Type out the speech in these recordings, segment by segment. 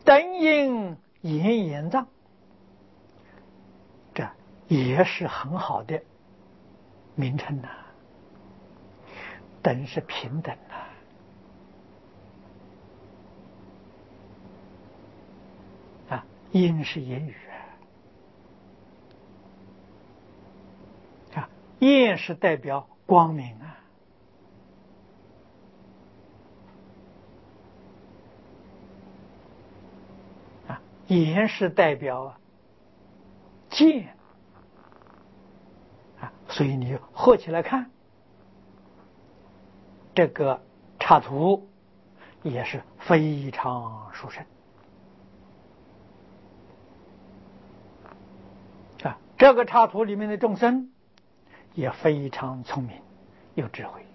灯阴炎炎藏，这也是很好的名称呐。等是平等啊，阴是言语啊，焰是代表光明啊，炎是代表剑啊，所以你合起来看，这个插图也是非常殊胜啊。这个插图里面的众生也非常聪明，有智慧，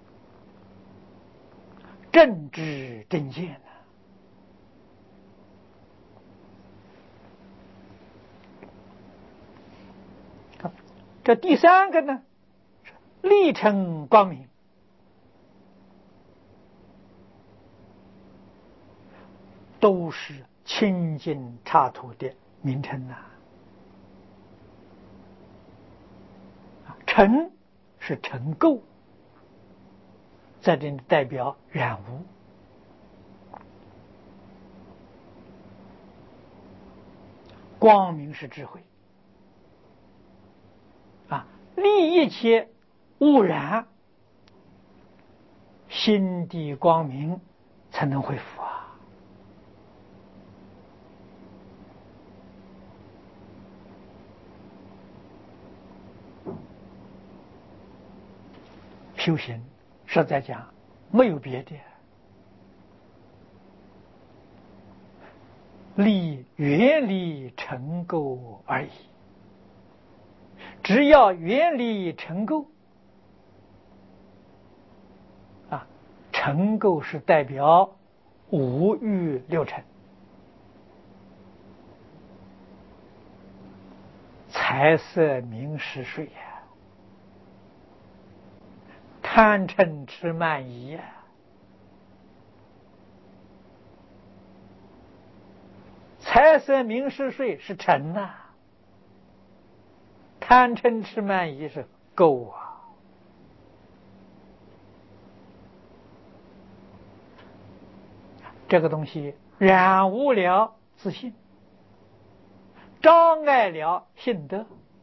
正知正见这第三个呢，立成光明，都是清净插图的名称尘是尘垢，在这里代表染污。光明是智慧啊，立一切污染，心地光明才能恢复修行实在讲没有别的，远离尘垢而已。只要远离尘垢啊，尘垢是代表五欲六尘，财色名食睡贪嗔痴慢疑财色名食睡是尘贪嗔痴慢疑是垢这个东西染污了自信，障碍了信德，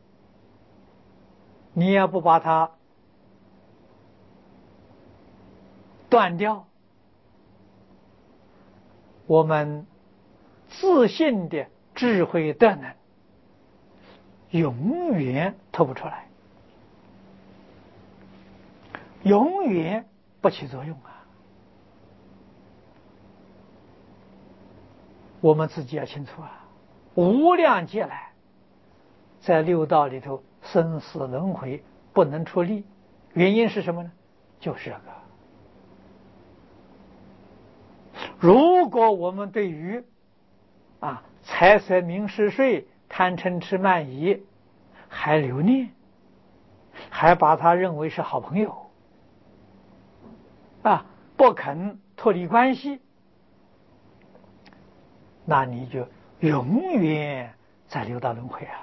你要不把它断掉，我们自信的智慧德能永远透不出来，永远不起作用我们自己要清楚无量劫来在六道里头生死轮回不能出离，原因是什么呢？就是这个。如果我们对于财色名食睡贪嗔痴慢疑还留念，还把他认为是好朋友不肯脱离关系，那你就永远在六道轮回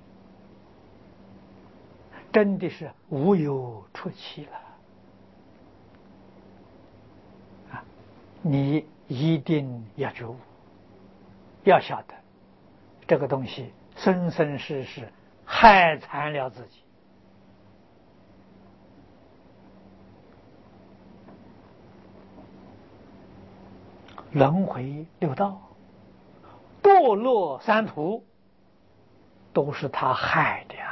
真的是无有出期了你一定要觉悟，要晓得这个东西生生世世害惨了自己。轮回六道，堕落三途，都是他害的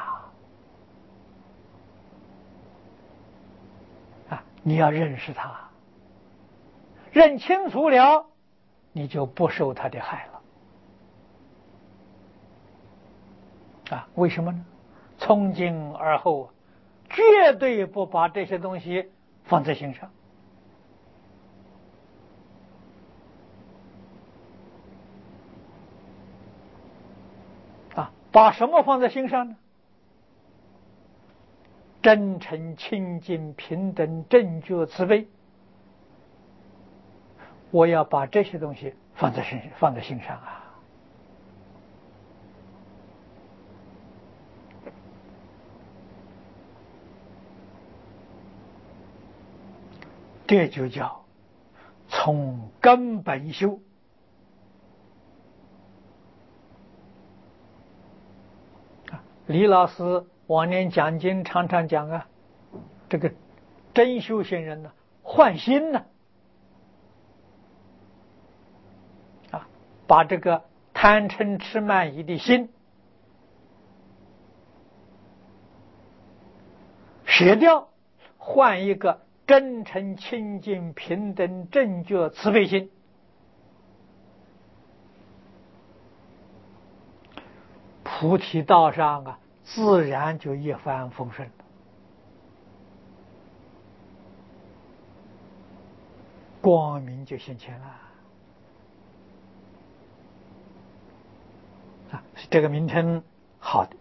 你要认识他，认清楚了，你就不受他的害了为什么呢？从今而后绝对不把这些东西放在心上把什么放在心上呢？真诚清净平等正觉慈悲，我要把这些东西放在心上啊。这就叫从根本修。李老师往年讲经常常讲啊，这个真修行人呢，换心呢，把这个贪嗔痴慢疑的心舍掉，换一个真诚清净平等正觉慈悲心，菩提道上啊，自然就一帆风顺了，光明就现前了。这个名称好的。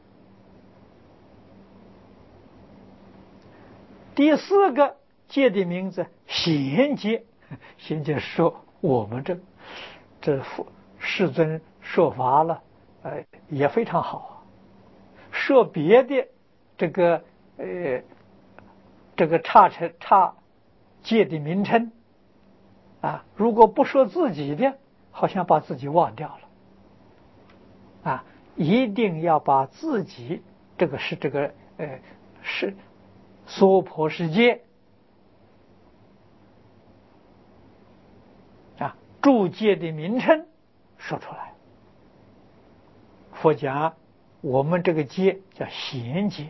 第四个戒的名字贤戒，贤戒说我们这世尊说法了，也非常好。说别的这个差戒的名称啊，如果不说自己的，好像把自己忘掉了。一定要把自己是娑婆世界住戒的名称说出来。佛讲我们这个戒叫贤戒。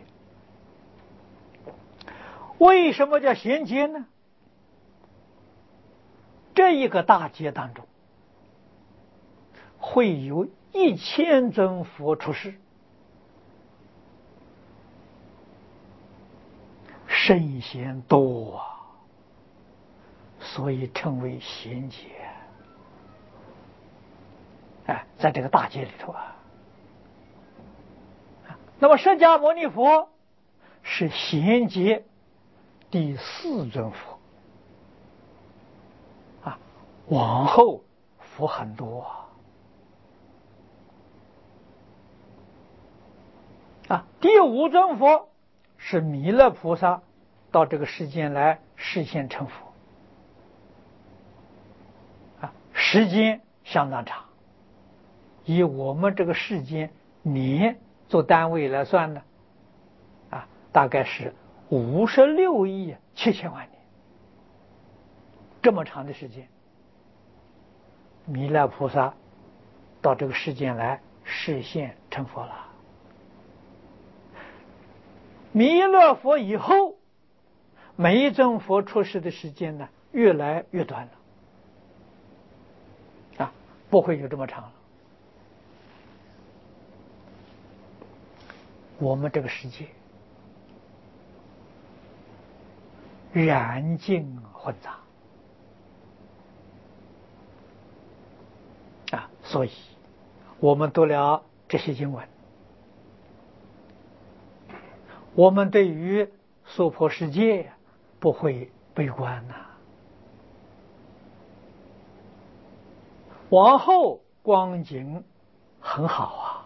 为什么叫贤戒呢？这一个大戒当中会有1000尊佛出世，圣贤多啊，所以称为贤戒。在这个大戒里头那么释迦牟尼佛是贤戒第4尊佛往后佛很多第5尊佛是弥勒菩萨到这个世间来示现成佛时间相当长，以我们这个世间年做单位来算呢大概是56亿7千万年，这么长的时间，弥勒菩萨到这个世间来示现成佛了。弥勒佛以后，每一尊佛出世的时间呢，越来越短了不会有这么长了。我们这个世界染净混杂所以我们读了这些经文，我们对于娑婆世界不会悲观往后光景很好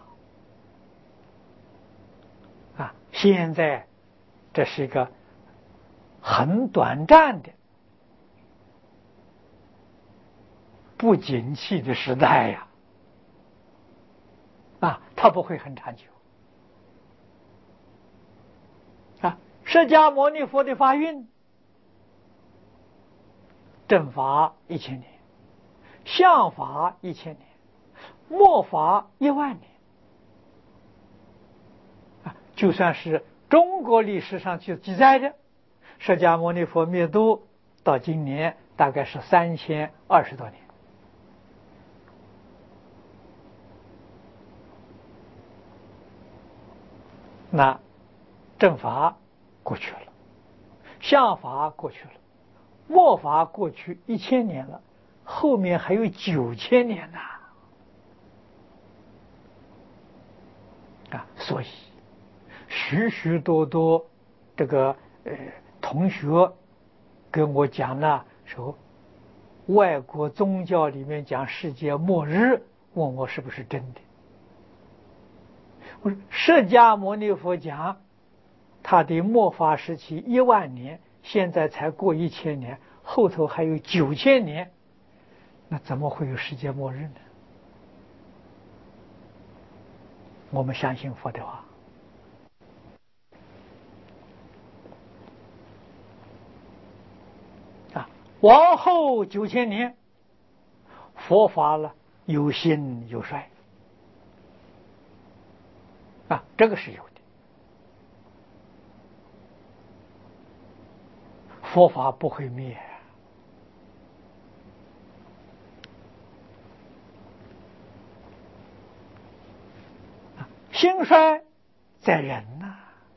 现在这是一个很短暂的不景气的时代它不会很长久释迦牟尼佛的法运正法1000年，相法1000年，末法10000年就算是中国历史上去记载的释迦牟尼佛灭度到今年大概是3020多年，那正法过去了，相法过去了，末法过去1000年了，后面还有9000年所以许许多多这个同学跟我讲了说， 外国宗教里面讲世界末日，问我是不是真的？我说释迦牟尼佛讲他的末法时期10000年，现在才过1000年，后头还有9000年，那怎么会有世界末日呢？我们相信佛的话。往后9000年，佛法了有兴有衰，这个是有的。佛法不会灭，兴衰在人呐。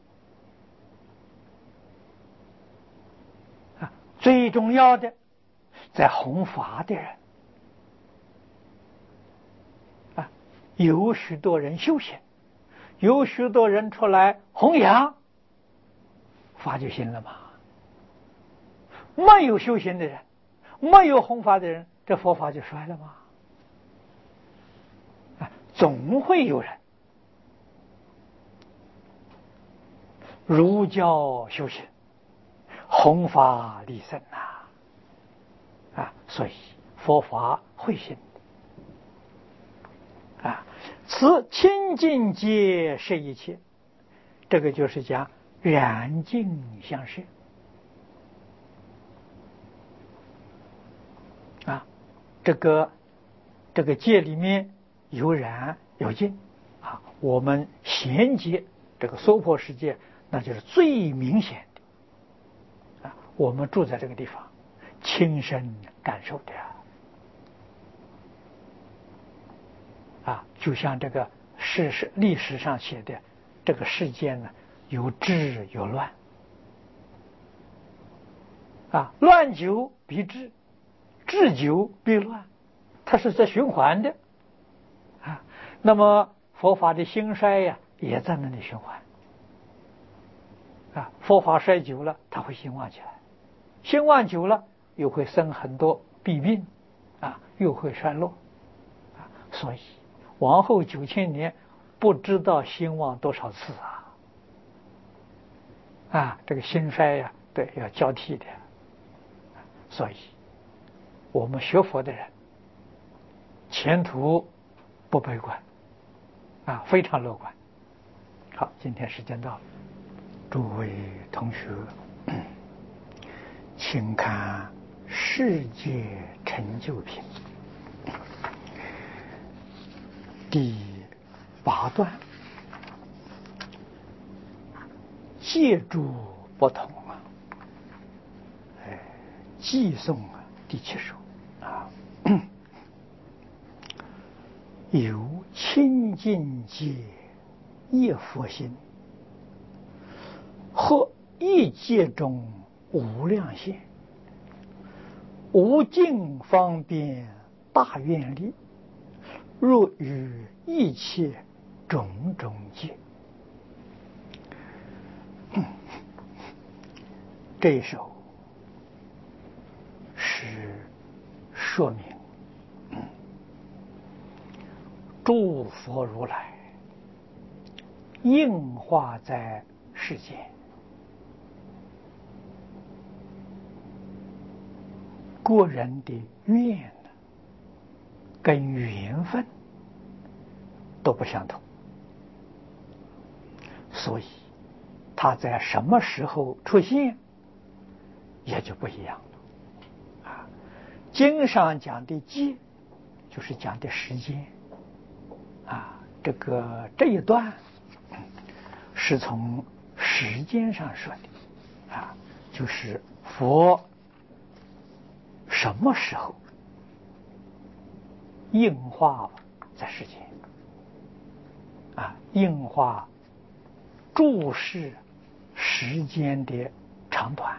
最重要的在弘法的人有许多人修行，有许多人出来弘扬，法就行了嘛。没有修行的人，没有弘法的人，这佛法就衰了吗？总会有人儒教修行，弘法利生所以佛法会行此清净皆是一切，这个就是讲染净相摄这个戒里面有染有净我们衔接这个娑婆世界，那就是最明显的我们住在这个地方亲身感受的就像这个历史上写的，这个世界呢有治有乱乱久必治，治久必乱，它是在循环的那么佛法的兴衰也在那里循环佛法衰久了，它会兴旺起来，兴旺久了又会生很多弊病又会衰落所以往后9000年不知道兴旺多少次这个兴衰对，要交替的。所以我们学佛的人前途不悲观非常乐观。好，今天时间到了，诸位同学请看世界成就品第8段，戒诸不同偈颂第7首有清净戒一佛心，或一戒中无量现，无尽方便大愿力，若于一切种种戒。这一首是说明诸佛如来应化在世间，个人的愿跟缘分都不相同，所以他在什么时候出现也就不一样了经上讲的戒就是讲的时间这一段是从时间上说的就是佛什么时候应化在世间应化注视时间的长短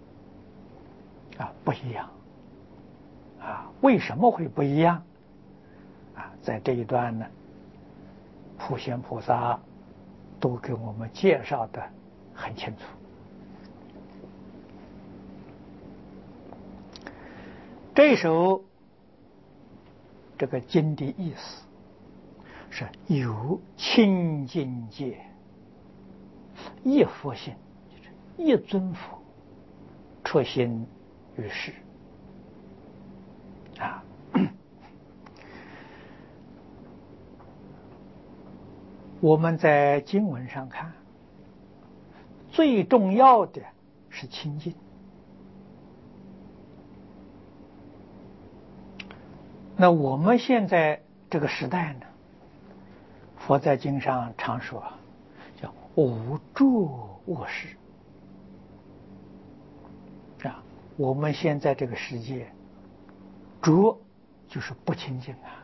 不一样为什么会不一样在这一段呢，普贤菩萨都给我们介绍的很清楚。 这首这个经的意思是有清净界一佛性，就是一尊佛出现于世啊。我们在经文上看，最重要的是清净。那我们现在这个时代呢，佛在经上常说叫无着卧室啊。我们现在这个世界，着就是不清净啊，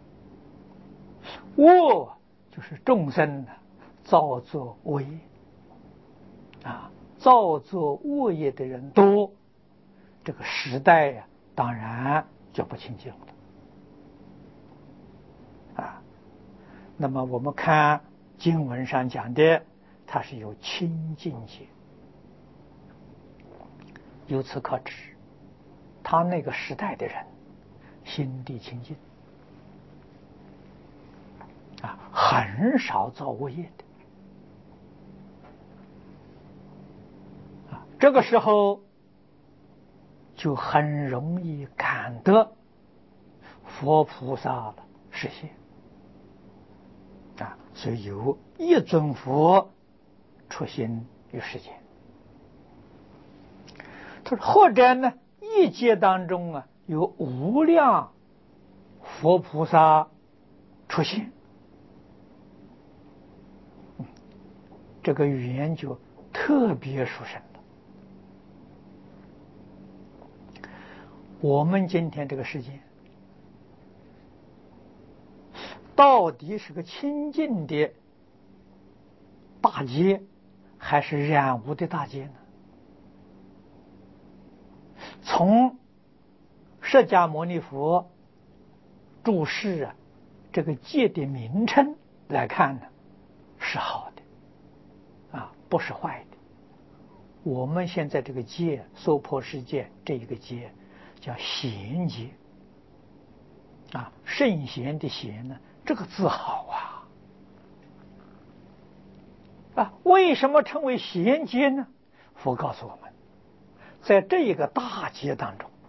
卧就是众生造作恶业啊，造作恶业的人多，这个时代呀，当然就不清净了。那么我们看经文上讲的，它是有清净界，由此可知，他那个时代的人心地清净啊，很少造恶业的啊。这个时候就很容易感得佛菩萨的实现啊，所以有一尊佛出现于世间。他说，或者呢，一劫当中啊，有无量佛菩萨出现，这个语言就特别殊胜了。我们今天这个世界到底是个清净的大劫，还是染污的大劫呢？从释迦牟尼佛注释这个戒的名称来看呢，是好的啊，不是坏的。我们现在这个戒，娑婆世界这一个戒叫贤戒啊，圣贤的贤呢，这个字好啊，为什么称为贤戒呢？佛告诉我们，在这一个大劫当中，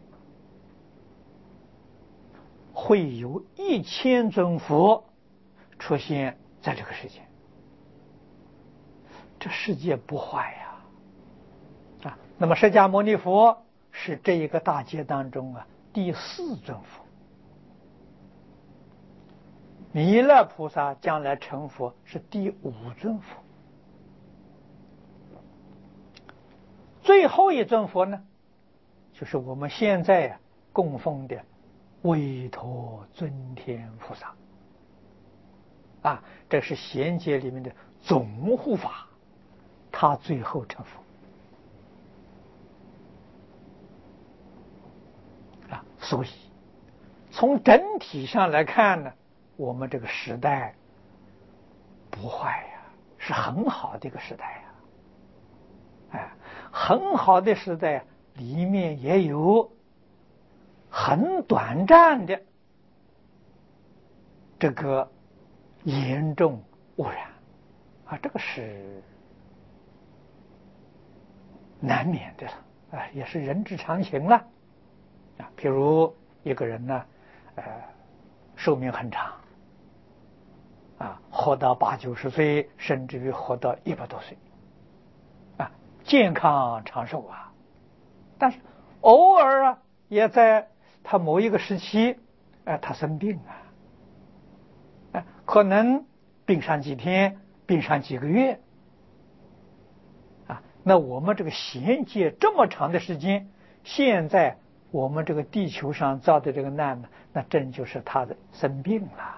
会有1000尊佛出现在这个世界。这世界不坏呀，那么释迦牟尼佛是这一个大劫当中第4尊佛，弥勒菩萨将来成佛是第5尊佛，最后一尊佛呢，就是我们现在供奉的韦陀尊天菩萨啊，这是贤戒里面的总护法，他最后成佛啊。所以从整体上来看呢，我们这个时代不坏呀，是很好的一个时代呀，很好的时代里面也有很短暂的这个严重污染啊，这个是难免的啊，也是人之常情了啊。譬如一个人呢，寿命很长啊，活到80、90岁，甚至于活到100多岁啊，健康长寿啊。但是偶尔也在他某一个时期，他生病可能病上几天，病上几个月啊。那我们这个贤戒这么长的时间，现在我们这个地球上遭的这个难呢，那真就是他的生病了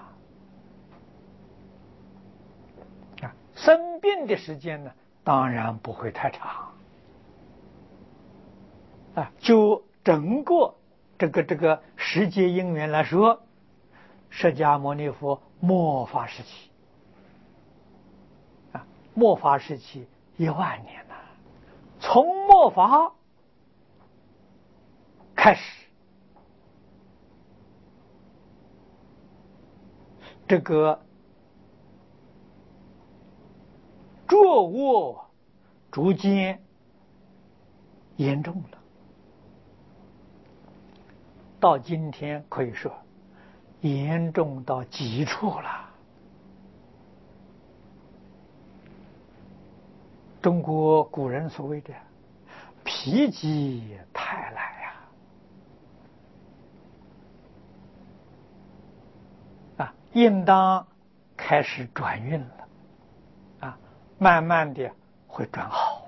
啊。生病的时间呢，当然不会太长啊。就整个这个世界因缘来说，释迦牟尼佛末法时期啊，末法时期10000年了，从末法开始这个浊恶逐渐严重了，到今天可以说严重到极处了。中国古人所谓的否极泰来呀，应当开始转运了，慢慢的会转好。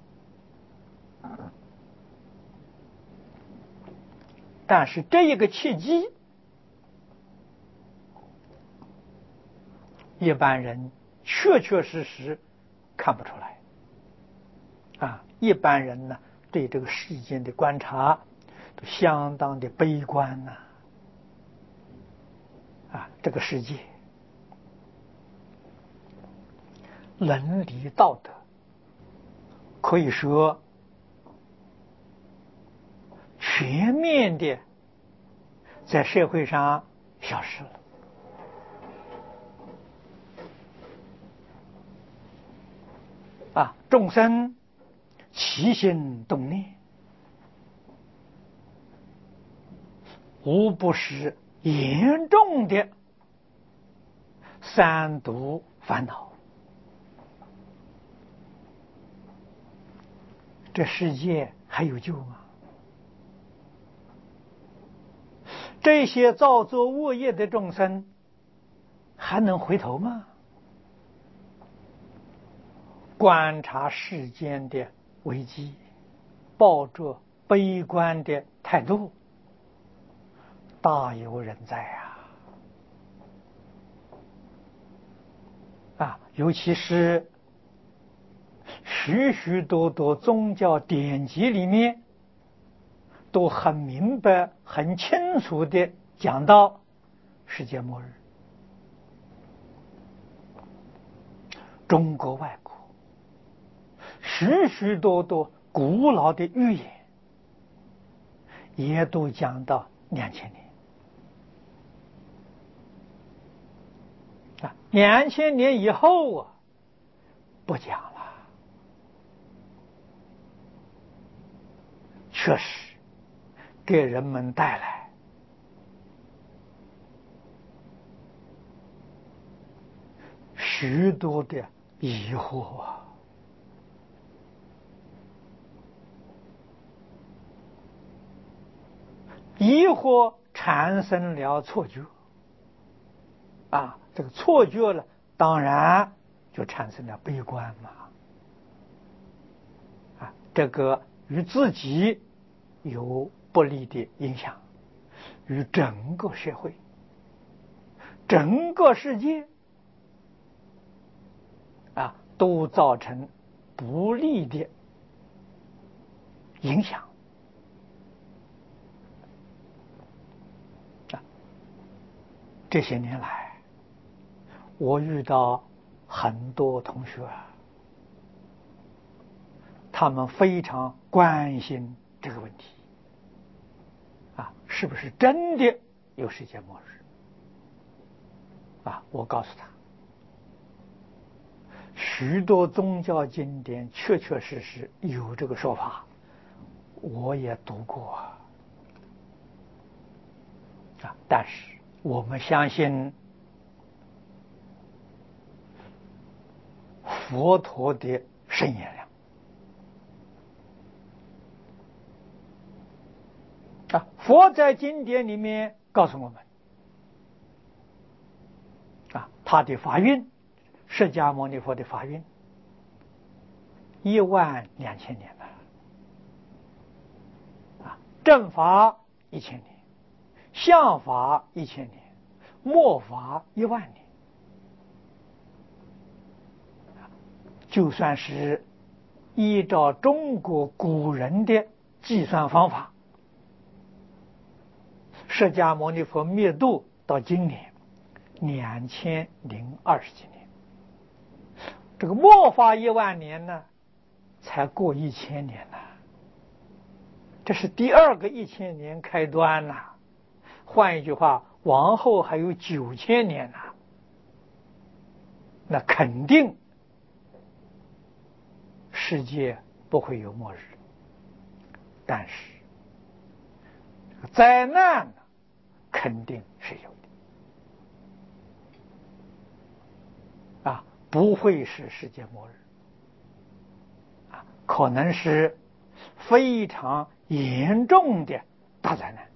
但是这一个契机，一般人确确实实看不出来。一般人呢，对这个世间的观察都相当的悲观这个世界伦理道德可以说全面的在社会上消失了。众生起心动念，无不是严重的三毒烦恼。这世界还有救吗？这些造作恶业的众生还能回头吗？观察世间的危机，抱着悲观的态度，大有人在尤其是许许多多宗教典籍里面都很明白很清楚的讲到世界末日。中国外国许许多多古老的预言也都讲到2000年，2000年以后不讲了。确实给人们带来许多的疑惑疑惑产生了错觉这个错觉了，当然就产生了悲观这个与自己有不利的影响，与整个社会、整个世界都造成不利的影响这些年来，我遇到很多同学他们非常关心这个问题是不是真的有世界末日我告诉他，许多宗教经典确确实实有这个说法，我也读过但是我们相信佛陀的圣言量佛在经典里面告诉我们他的法运，释迦牟尼佛的法运12000年了正法1000年，相法1000年，末法10000年。就算是依照中国古人的计算方法，释迦牟尼佛灭度到今年2020几年，这个末法10000年呢，才过1000年呢，这是第二个1000年开端换一句话，往后还有9000年那肯定世界不会有末日，但是灾难呢，肯定是有的啊，不会是世界末日啊，可能是非常严重的大灾难。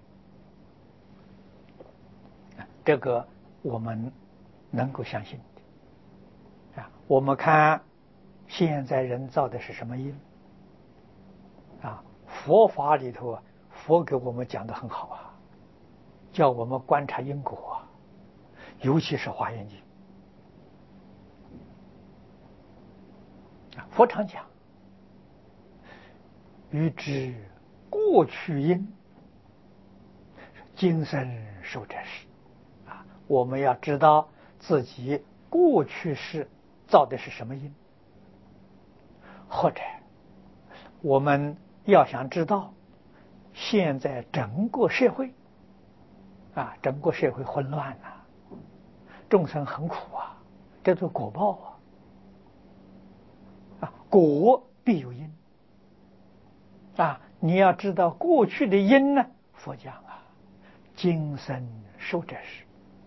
这个我们能够相信的啊。我们看现在人造的是什么因啊？佛法里头啊，佛给我们讲的很好啊，叫我们观察因果啊，尤其是《华严经》啊，佛常讲欲知过去因，今生受者是。我们要知道自己过去世造的是什么因，或者我们要想知道现在整个社会啊，整个社会混乱啊，众生很苦啊，这做果报啊，果必有因啊，你要知道过去的因呢，佛讲啊，今生受者是。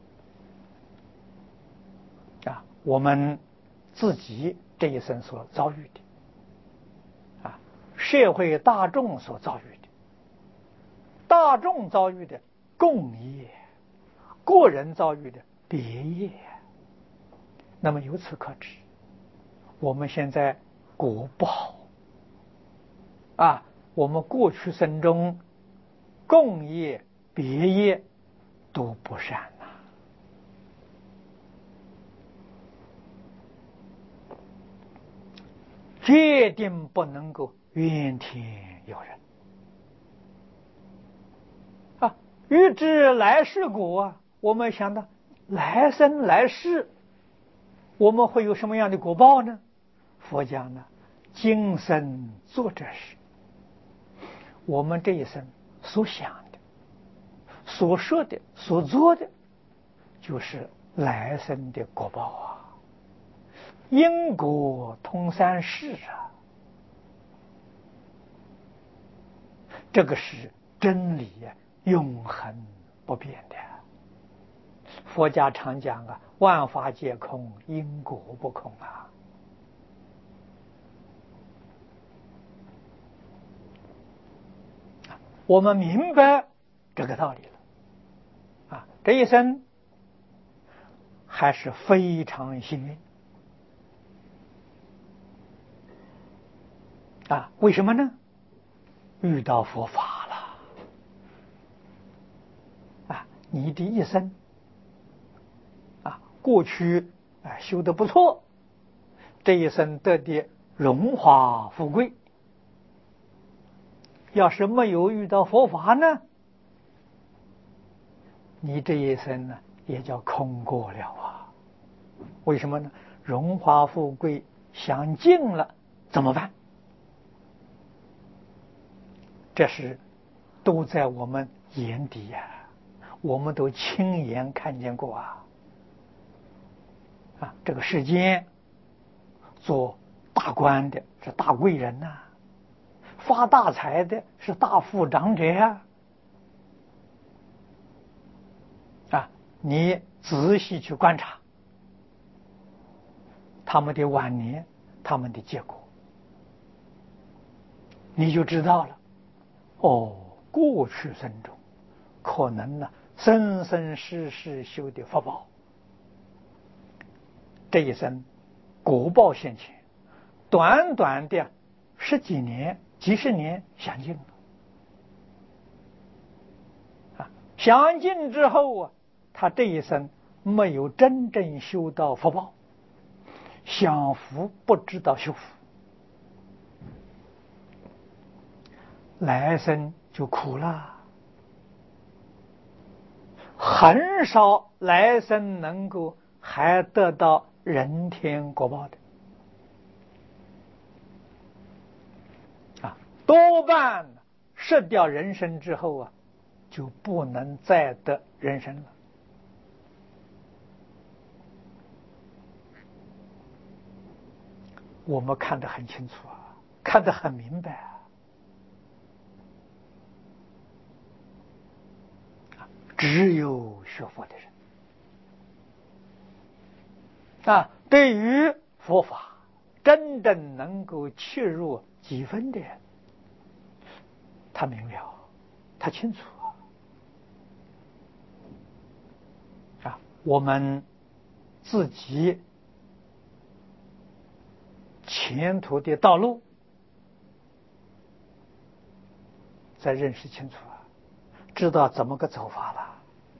啊，我们自己这一生所遭遇的，啊，社会大众所遭遇的，大众遭遇的共业，个人遭遇的别业。那么由此可知，我们现在果不好啊，我们过去生中共业、别业都不善。决定不能够怨天尤人啊！欲知来世果啊，我们想到来生来世，我们会有什么样的果报呢？佛讲呢，今生做这事，我们这一生所想的、所说的、所做的，就是来生的果报啊！因果通三世啊！这个是真理呀，永恒不变的。佛家常讲啊，万法皆空，因果不空啊。我们明白这个道理了啊，这一生还是非常幸运啊！为什么呢？遇到佛法了啊！你的一生啊，过去啊修得不错，这一生得的荣华富贵，要是没有遇到佛法呢，你这一生呢也叫空过了啊！为什么呢？荣华富贵享尽了怎么办？这是都在我们眼底呀，我们都亲眼看见过啊！啊，这个世间做大官的是大贵人呐，发大财的是大富长者呀！啊，你仔细去观察他们的晚年，他们的结果，你就知道了。哦，过去生中可能呢，生生世世修的福报，这一生果报现前，短短的十几年、几十年享尽了啊！享尽之后啊，他这一生没有真正修到福报，享福不知道修福，来生就苦了。很少来生能够还得到人天果报的啊，多半失掉人身之后啊，就不能再得人身了我们看得很清楚啊，看得很明白啊。只有学佛的人啊，对于佛法真正能够切入几分的人，他明了，他清楚啊。我们自己前途的道路再认识清楚了，知道怎么个走法了。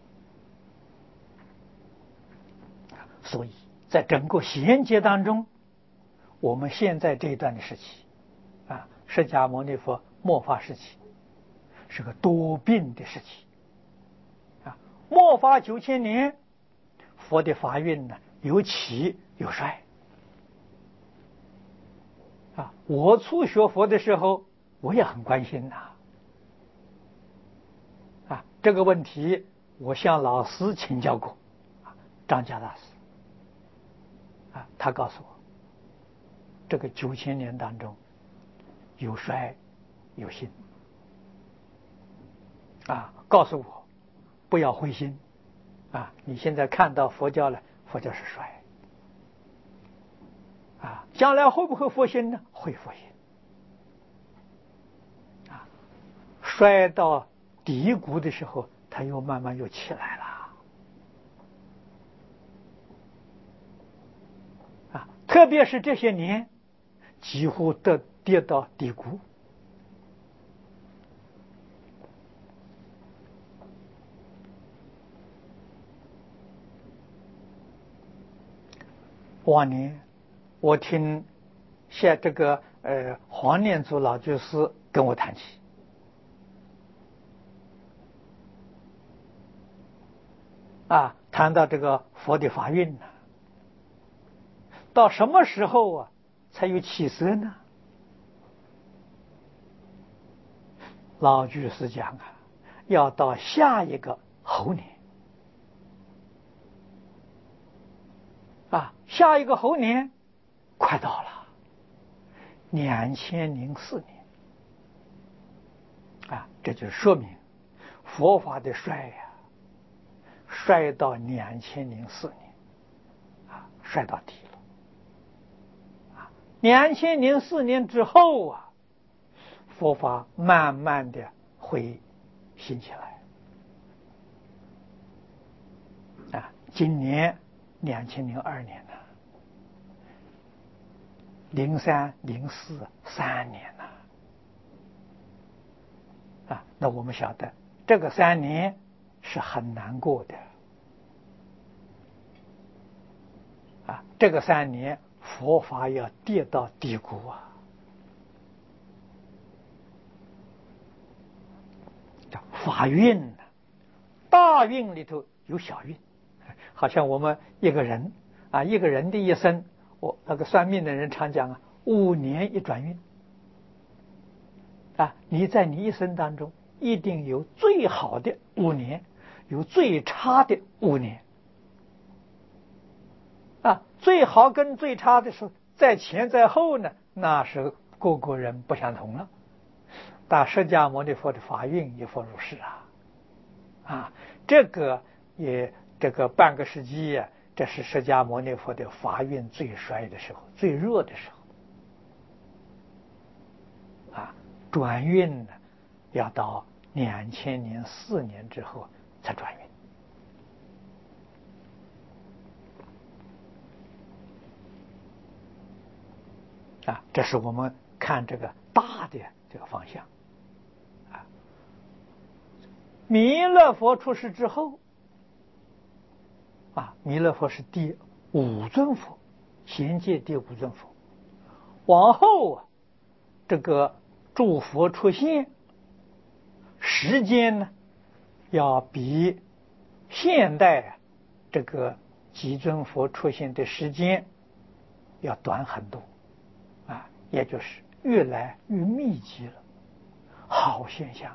所以在整个贤劫当中，我们现在这一段的时期啊，释迦牟尼佛末法时期是个多病的时期啊。末法9000年，佛的法运呢有起有衰啊。我初学佛的时候，我也很关心啊，这个问题我向老师请教过张家大师啊，他告诉我，这个9000年当中有衰有兴啊，告诉我不要灰心啊。你现在看到佛教了，佛教是衰啊，将来会不会复兴呢？会复兴啊。衰到低谷的时候，它又慢慢又起来了啊。特别是这些年，几乎都跌到低谷。往年我听像这个黄念祖老居士跟我谈起啊，谈到这个佛的法运呢，到什么时候啊才有起色呢？老居士讲啊，要到下一个猴年啊，下一个猴年快到了，2004年啊，这就说明佛法的衰呀，衰到2004年啊，衰到底了啊。2004年之后啊，佛法慢慢的会兴起来啊。今年2002年了，03、04、3年了啊。那我们晓得这个3年是很难过的啊。这个3年佛法要跌到低谷啊，法运大运里头有小运，好像我们一个人啊，一个人的一生，我那个算命的人常讲啊，5年一转运啊。你在你一生当中一定有最好的5年，有最差的5年啊。最好跟最差的时候，在前在后呢，那是个个人不相同了。但释迦牟尼佛的法运也复如是啊，这个半个世纪呀，这是释迦牟尼佛的法运最衰的时候，最弱的时候啊。转运呢，要到2004年之后才转运啊。这是我们看这个大的这个方向啊。弥勒佛出世之后啊，弥勒佛是第5尊佛，贤界第5尊佛。往后啊，这个诸佛出现时间呢，要比现代这个几尊佛出现的时间要短很多啊，也就是越来越密集了。好现象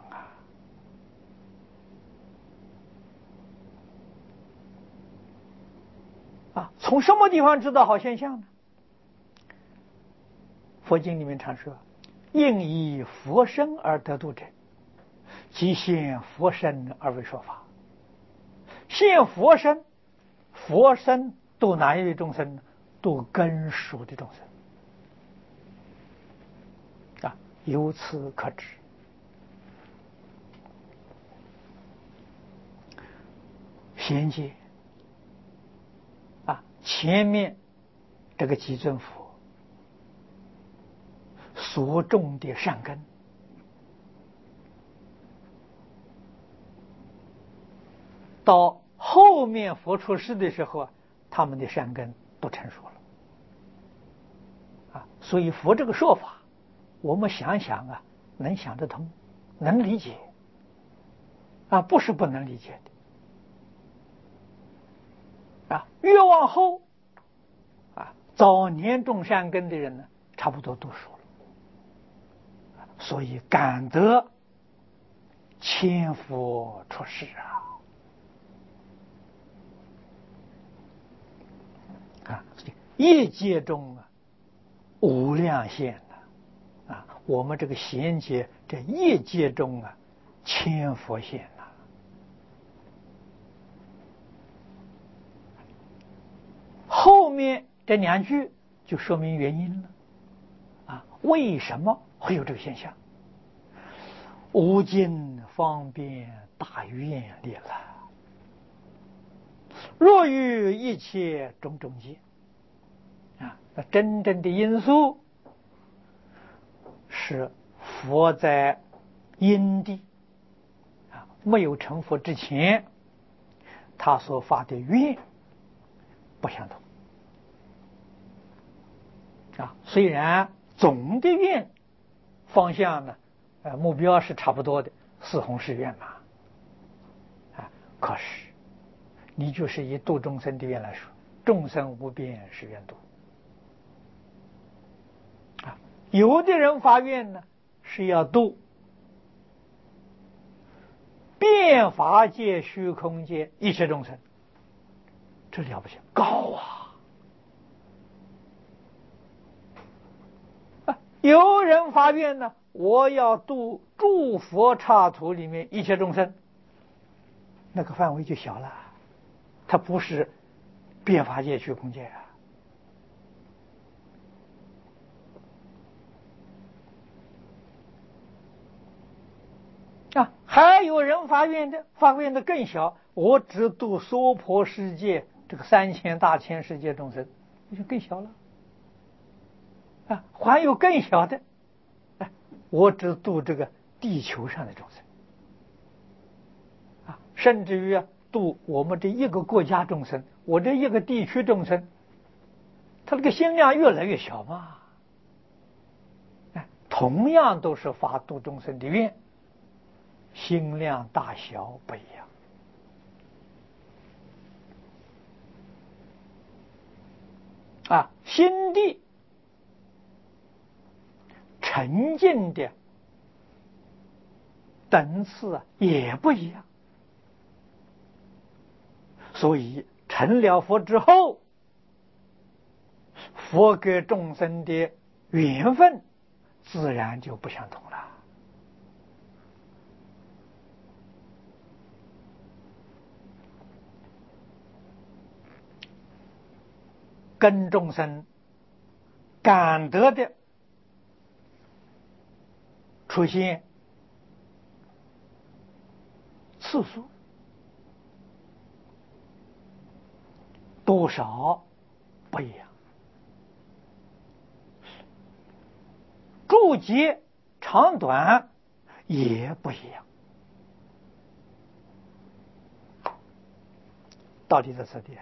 啊！啊，从什么地方知道好现象呢？《 佛经里面常说：“应以佛身而得度者，即现佛身而为说法。”现佛身，佛身度哪一类众生呢？度根熟的众生啊，由此可知，贤劫啊，前面这个几尊佛所种的善根，到后面佛出世的时候啊，他们的善根都成熟了啊。所以佛这个说法，我们想想啊，能想得通，能理解啊，不是不能理解的啊。越往后啊，早年种善根的人呢，差不多都熟了，所以感得千佛出世啊，业界中啊，无量现啊，我们这个贤劫这业界中啊，千佛现后面这两句就说明原因了啊，为什么会有这个现象？无尽方便大愿力了，若于一切种种界啊，那真正的因素是佛在因地啊没有成佛之前，他所发的愿不相同啊。虽然总的愿方向呢，目标是差不多的，四弘誓愿嘛啊，可是你就是以度众生的愿来说，众生无边誓愿度啊。有的人发愿呢，是要度遍法界、虚空界一切众生，这了不起，高啊！有人发愿呢，我要度诸佛刹土里面一切众生，那个范围就小了，它不是遍法界、虚空界啊！还有人发愿的更小，我只度娑婆世界这个3000大千世界众生，那就更小了啊！还有更小的，我只度这个地球上的众生啊，甚至于度我们这一个国家众生，我这一个地区众生，他这个心量越来越小嘛。同样都是发度众生的愿，心量大小不一样啊，心地沉静的等次也不一样，所以成了佛之后，佛给众生的缘分自然就不相同了。跟众生感得的出现次数多少不一样，注解长短也不一样，到底在这里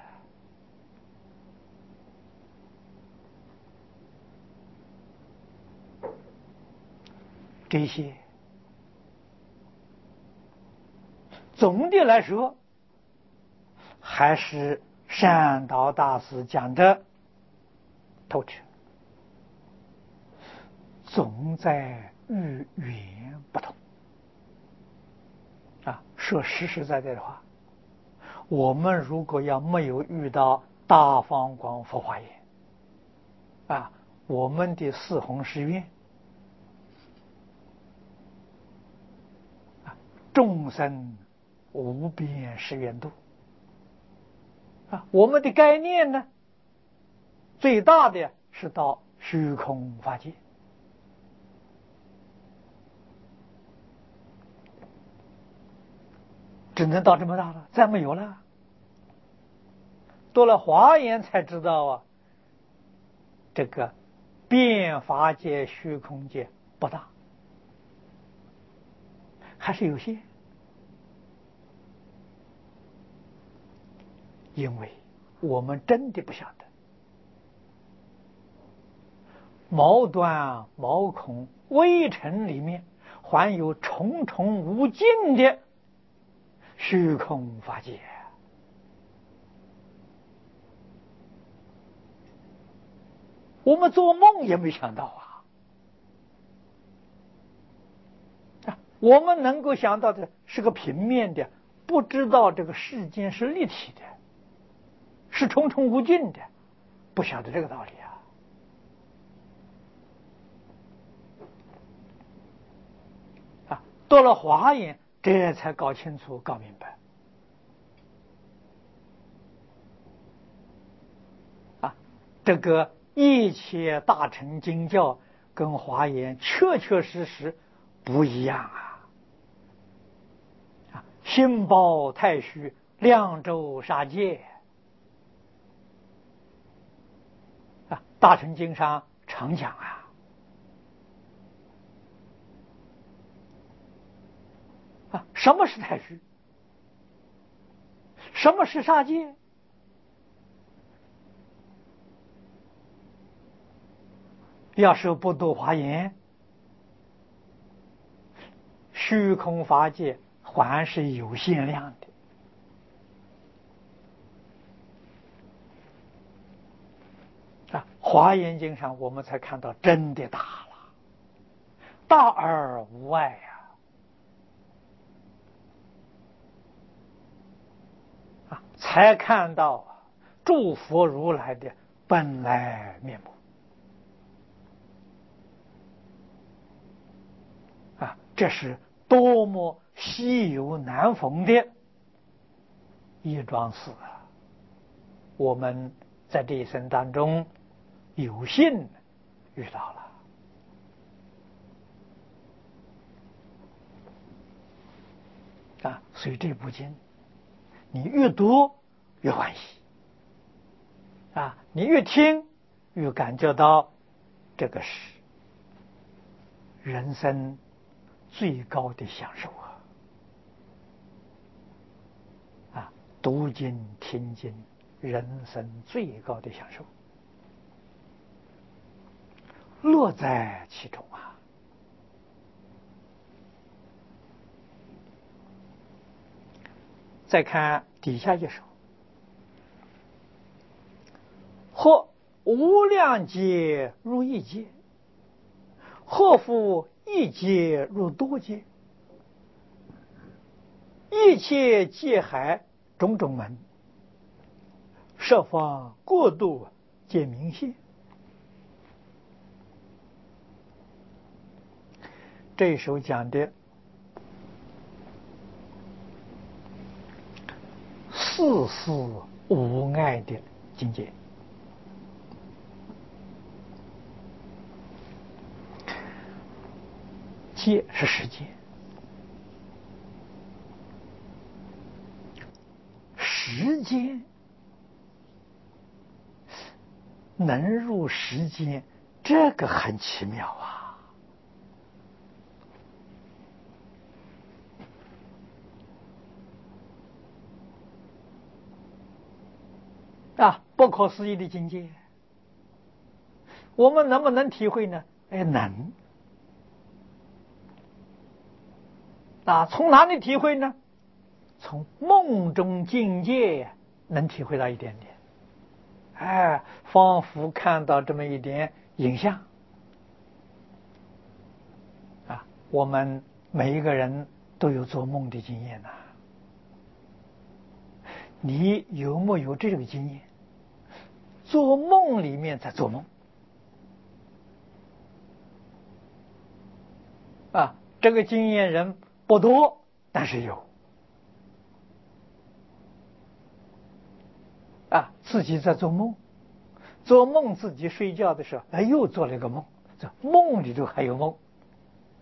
这些总的来说还是善导大师讲的透彻，总在遇缘不同啊。说实实在在的话，我们如果要没有遇到大方广佛华严啊， 我们的四弘誓愿，众生无边誓愿度。我们的概念呢，最大的是到虚空法界。只能到这么大了，再没有了。到了华严才知道啊，这个变法界、虚空界不大，还是有限。因为我们真的不晓得毛端、毛孔、微尘里面还有重重无尽的虚空法界。我们做梦也没想到我们能够想到的是个平面的，不知道这个世间是立体的，是重重无尽的，不晓得这个道理到了华严，这才搞清楚、搞明白这个一切大乘经教跟华严确确实实不一样心包太虚，量周杀戒大乘经上常讲什么是太虚？什么是杀戒？要是不读华严，虚空法界还是有限量的华严经上我们才看到真的大了，大而无外才看到诸佛如来的本来面目这是多么稀有难逢的一桩事我们在这一生当中有幸遇到了所以这部经你越读越欢喜你越听越感觉到这个是人生最高的享受读经听经，人生最高的享受，乐在其中再看底下一首，或无量劫入一劫，或复一劫入多劫，一切界海种种门，设方过度皆明现。这一首讲的世事无碍的境界，界是时间，时间能入时间，这个很奇妙不可思议的境界，我们能不能体会呢？能从哪里体会呢？从梦中境界能体会到一点点，仿佛看到这么一点影像我们每一个人都有做梦的经验你有没有这种经验？做梦里面在做梦这个经验人不多，但是有。自己在做梦，做梦自己睡觉的时候，又做了一个梦，这梦里头还有梦